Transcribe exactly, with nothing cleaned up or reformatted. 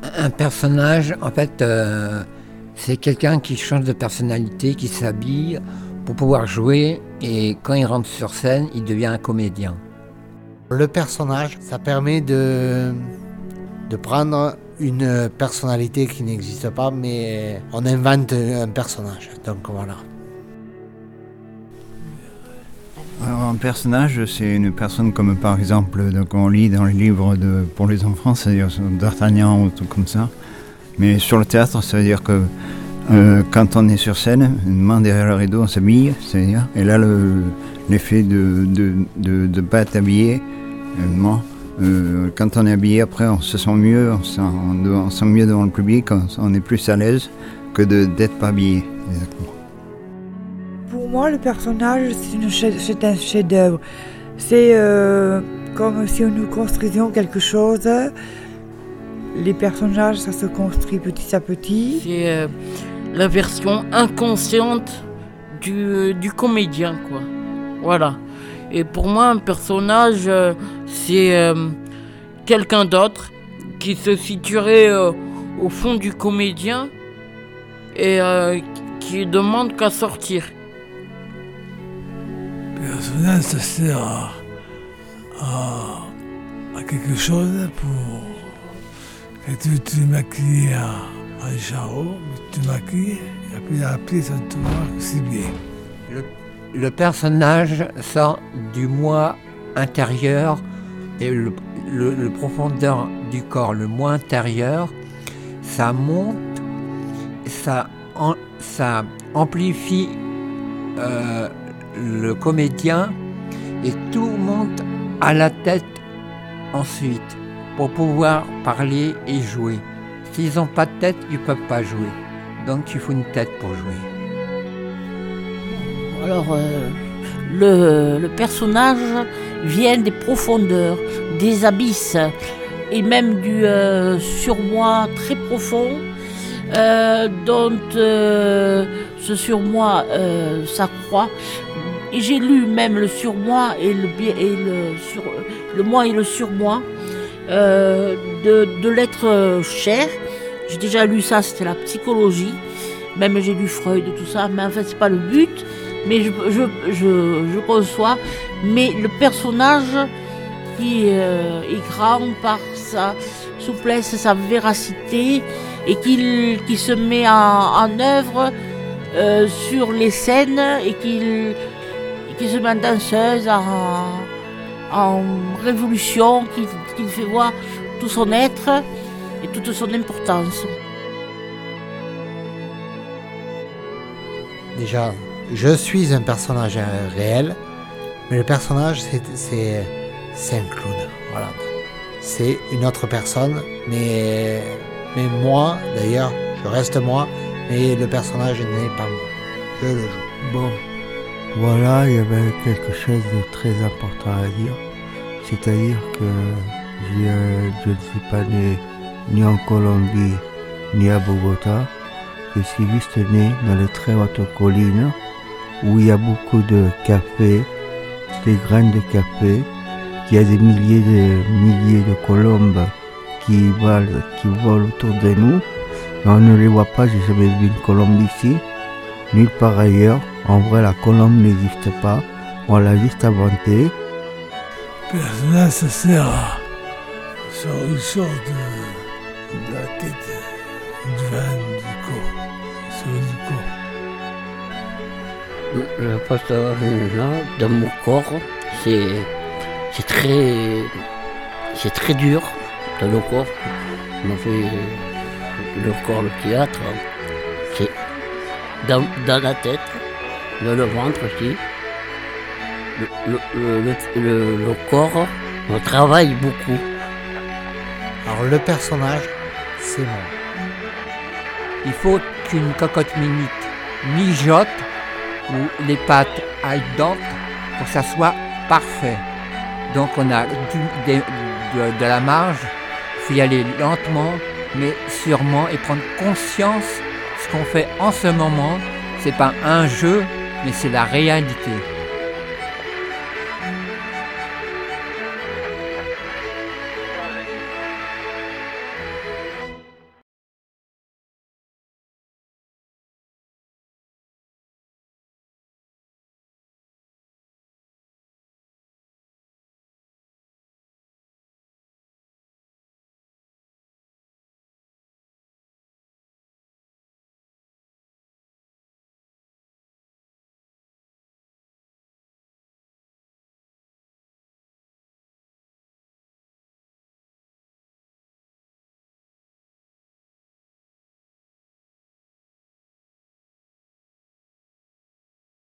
Un personnage, en fait, euh, c'est quelqu'un qui change de personnalité, qui s'habille pour pouvoir jouer, et quand il rentre sur scène, il devient un comédien. Le personnage, ça permet de, de prendre une personnalité qui n'existe pas, mais on invente un personnage. Donc voilà. Alors, un personnage, c'est une personne comme par exemple, donc on lit dans les livres de, pour les enfants, c'est-à-dire D'Artagnan ou tout comme ça. Mais sur le théâtre, ça veut dire que euh, quand on est sur scène, une main derrière le rideau, on s'habille, c'est-à-dire, et là le, l'effet de de de, de pas être habillé, euh, euh, quand on est habillé, après on se sent mieux, on se sent, on, on sent mieux devant le public, on, on est plus à l'aise que de d'être pas habillé. Exactement. Pour moi, le personnage, c'est, une chef, c'est un chef-d'œuvre. C'est euh, comme si nous construisions quelque chose. Les personnages, ça se construit petit à petit. C'est euh, la version inconsciente du, du comédien, quoi. Voilà. Et pour moi, un personnage, euh, c'est euh, quelqu'un d'autre qui se situerait euh, au fond du comédien et euh, qui demande qu'à sortir. Le personnage, ça sert à, à, à quelque chose pour que tu te maquilles en, en charreau, tu te maquilles, et puis après ça te voit si bien. Le, le personnage sort du moi intérieur et le, le, le profondeur du corps, le moi intérieur, ça monte, ça, en, ça amplifie euh, le comédien et tout monte à la tête ensuite pour pouvoir parler et jouer. S'ils n'ont pas de tête, ils ne peuvent pas jouer. Donc il faut une tête pour jouer. Alors euh, le, le personnage vient des profondeurs, des abysses et même du euh, surmoi très profond euh, dont euh, ce surmoi euh, s'accroît. Et j'ai lu même le surmoi et le, et le, sur, le moi et le surmoi euh, de, de l'être cher. J'ai déjà lu ça, c'était la psychologie. Même j'ai lu Freud, tout ça, mais en fait c'est pas le but. Mais je, je, je, je conçois. Mais le personnage qui euh, est grand par sa souplesse, sa véracité, et qui, qui se met en, en œuvre euh, sur les scènes et qu'il qui se met danseuse en, en révolution, qui, qui fait voir tout son être et toute son importance. Déjà, je suis un personnage réel, mais le personnage, c'est, c'est, c'est un clown. Voilà. C'est une autre personne, mais, mais moi, d'ailleurs, je reste moi, mais le personnage n'est pas moi. Je le joue. Bon. Voilà, il y avait quelque chose de très important à dire, c'est-à-dire que je, je ne suis pas né ni en Colombie ni à Bogota, je suis juste né dans les très hautes collines où il y a beaucoup de café, des graines de café, qu'il y a des milliers de milliers de colombes qui volent, qui volent autour de nous, mais on ne les voit pas, j'ai jamais vu une colombe ici, nulle part ailleurs. En vrai, la colombe n'existe pas, on l'a juste inventée. Le personnage, ça sert à sur une sorte de, de la tête, du ventre, du corps, sur du corps. Le personnage là, dans mon corps, c'est, c'est très, c'est très dur dans le corps. On a fait le corps, le théâtre, c'est dans, dans la tête. Dans le ventre aussi, le, le, le, le, le corps, on travaille beaucoup. Alors le personnage, c'est moi. Il faut qu'une cocotte minute mijote ou les pâtes aillent dedans pour que ça soit parfait. Donc on a du, de, de, de la marge, il faut y aller lentement mais sûrement et prendre conscience de ce qu'on fait en ce moment. C'est pas un jeu, mais c'est la réalité.